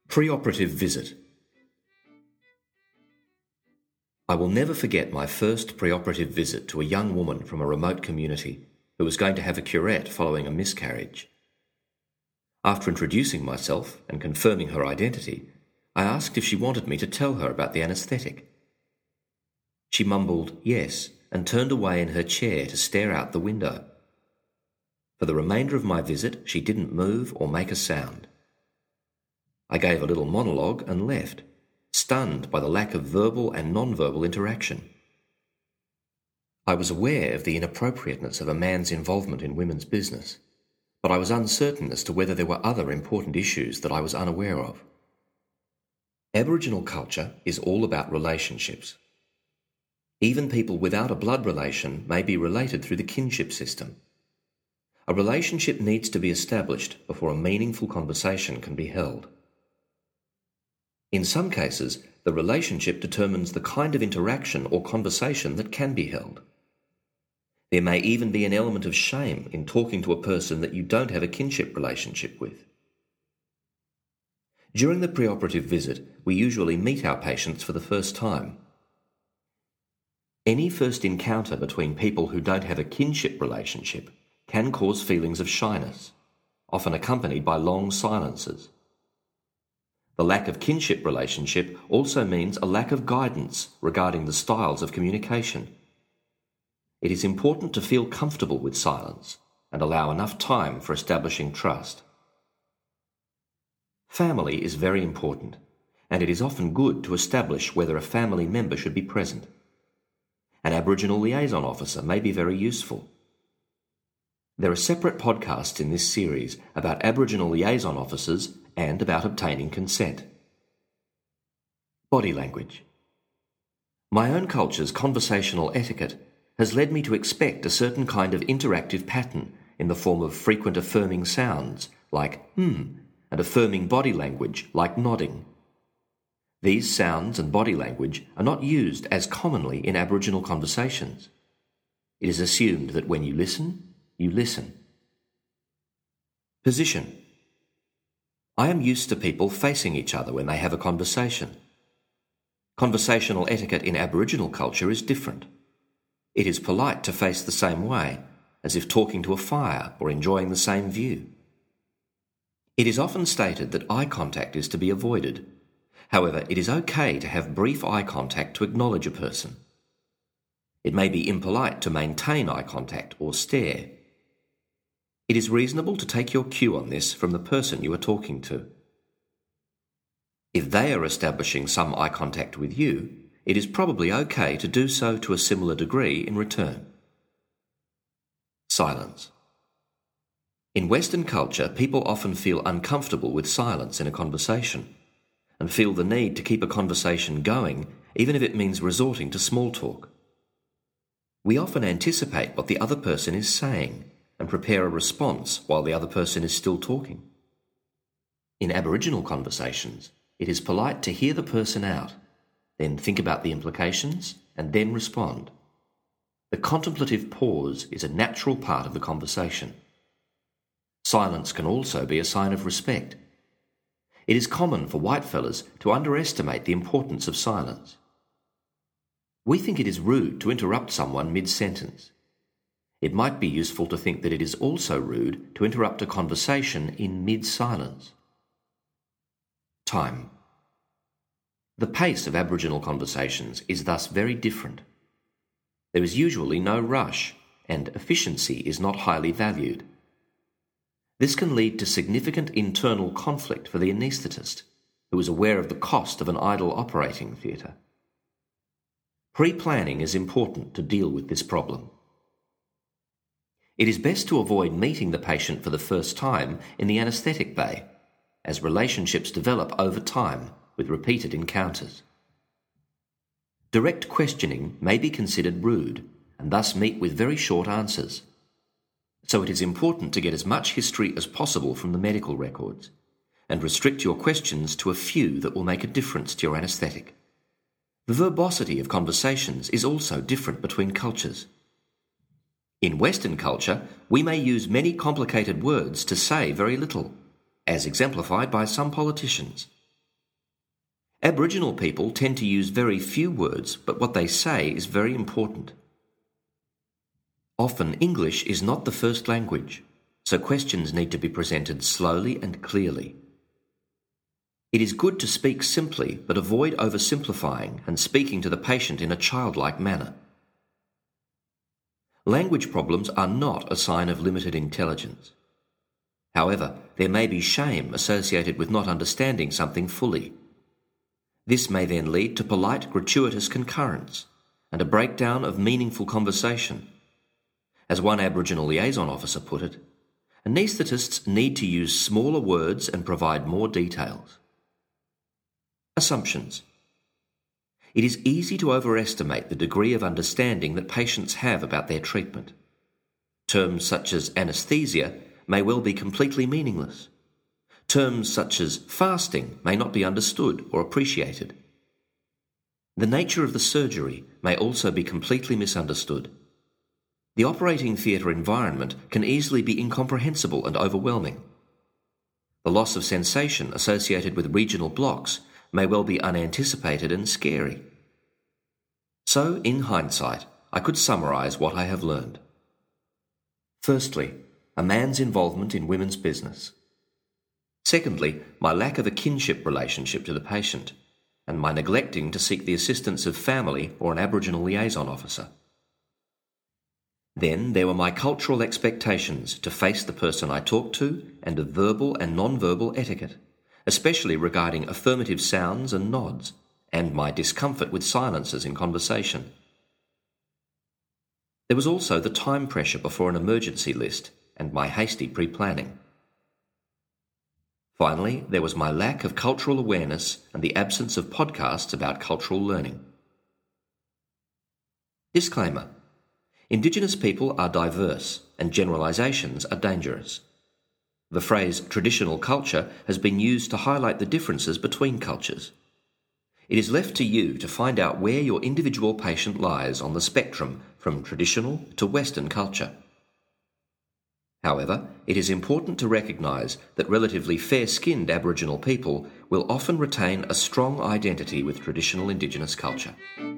Preoperative visit. I will never forget my first preoperative visit to a young woman from a remote community who was going to have a curette following a miscarriage. After introducing myself and confirming her identity, I asked if she wanted me to tell her about the anaesthetic. She mumbled yes and turned away in her chair to stare out the window. For the remainder of my visit, she didn't move or make a sound. I gave a little monologue and left, stunned by the lack of verbal and non-verbal interaction. I was aware of the inappropriateness of a man's involvement in women's business, but I was uncertain as to whether there were other important issues that I was unaware of. Aboriginal culture is all about relationships. Even people without a blood relation may be related through the kinship system. A relationship needs to be established before a meaningful conversation can be held. In some cases, the relationship determines the kind of interaction or conversation that can be held. There may even be an element of shame in talking to a person that you don't have a kinship relationship with. During the preoperative visit, we usually meet our patients for the first time. Any first encounter between people who don't have a kinship relationship can cause feelings of shyness, often accompanied by long silences. The lack of kinship relationship also means a lack of guidance regarding the styles of communication. It is important to feel comfortable with silence and allow enough time for establishing trust. Family is very important, and it is often good to establish whether a family member should be present. An Aboriginal liaison officer may be very useful. There are separate podcasts in this series about Aboriginal liaison officers and about obtaining consent. Body language. My own culture's conversational etiquette has led me to expect a certain kind of interactive pattern in the form of frequent affirming sounds, like and affirming body language, like nodding. These sounds and body language are not used as commonly in Aboriginal conversations. It is assumed that when you listen, you listen. Position. I am used to people facing each other when they have a conversation. Conversational etiquette in Aboriginal culture is different. It is polite to face the same way, as if talking to a fire or enjoying the same view. It is often stated that eye contact is to be avoided. However, it is okay to have brief eye contact to acknowledge a person. It may be impolite to maintain eye contact or stare. It is reasonable to take your cue on this from the person you are talking to. If they are establishing some eye contact with you, it is probably okay to do so to a similar degree in return. Silence. In Western culture, people often feel uncomfortable with silence in a conversation and feel the need to keep a conversation going even if it means resorting to small talk. We often anticipate what the other person is saying and prepare a response while the other person is still talking. In Aboriginal conversations, it is polite to hear the person out, then think about the implications, and then respond. The contemplative pause is a natural part of the conversation. Silence can also be a sign of respect. It is common for whitefellas to underestimate the importance of silence. We think it is rude to interrupt someone mid-sentence. It might be useful to think that it is also rude to interrupt a conversation in mid-silence. Time. The pace of Aboriginal conversations is thus very different. There is usually no rush, and efficiency is not highly valued. This can lead to significant internal conflict for the anaesthetist, who is aware of the cost of an idle operating theatre. Pre-planning is important to deal with this problem. It is best to avoid meeting the patient for the first time in the anaesthetic bay, as relationships develop over time with repeated encounters. Direct questioning may be considered rude and thus meet with very short answers. So it is important to get as much history as possible from the medical records and restrict your questions to a few that will make a difference to your anaesthetic. The verbosity of conversations is also different between cultures. In Western culture, we may use many complicated words to say very little, as exemplified by some politicians. Aboriginal people tend to use very few words, but what they say is very important. Often English is not the first language, so questions need to be presented slowly and clearly. It is good to speak simply, but avoid oversimplifying and speaking to the patient in a childlike manner. Language problems are not a sign of limited intelligence. However, there may be shame associated with not understanding something fully. This may then lead to polite, gratuitous concurrence and a breakdown of meaningful conversation. As one Aboriginal liaison officer put it, anaesthetists need to use smaller words and provide more details. Assumptions. It is easy to overestimate the degree of understanding that patients have about their treatment. Terms such as anaesthesia may well be completely meaningless. Terms such as fasting may not be understood or appreciated. The nature of the surgery may also be completely misunderstood. The operating theatre environment can easily be incomprehensible and overwhelming. The loss of sensation associated with regional blocks may well be unanticipated and scary. So, in hindsight, I could summarise what I have learned. Firstly, a man's involvement in women's business. Secondly, my lack of a kinship relationship to the patient, and my neglecting to seek the assistance of family or an Aboriginal liaison officer. Then there were my cultural expectations to face the person I talked to and of verbal and non-verbal etiquette, especially regarding affirmative sounds and nods, and my discomfort with silences in conversation. There was also the time pressure before an emergency list and my hasty pre-planning. Finally, there was my lack of cultural awareness and the absence of podcasts about cultural learning. Disclaimer: Indigenous people are diverse and generalisations are dangerous. The phrase traditional culture has been used to highlight the differences between cultures. It is left to you to find out where your individual patient lies on the spectrum from traditional to Western culture. However, it is important to recognise that relatively fair-skinned Aboriginal people will often retain a strong identity with traditional Indigenous culture.